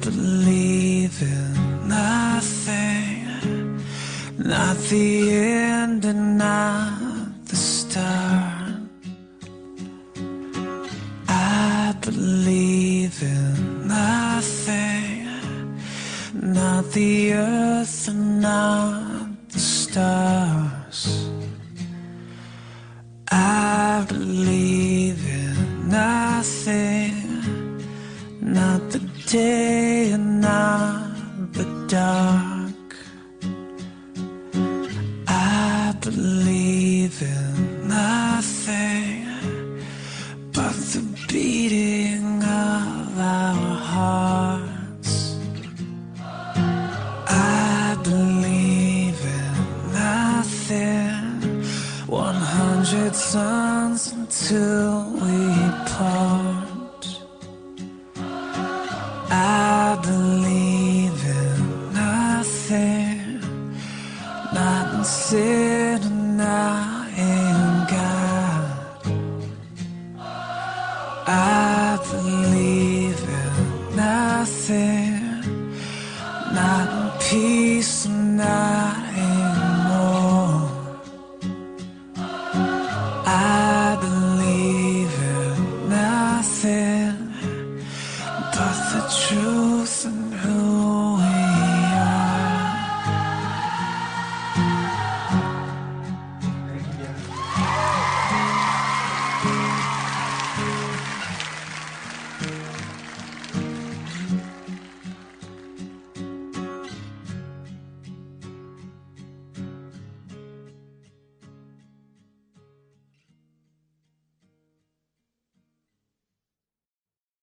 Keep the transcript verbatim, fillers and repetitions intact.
believe in nothing, not the end and not the start. I believe in nothing, not the earth and not the stars. I believe in nothing, not the day and not the dark. I believe in nothing but the beating of our hearts. I believe in nothing, one hundred suns until we part. I believe in nothing, not in sin and not in God. I believe in nothing, not in peace and not in war. I believe in nothing but the truth and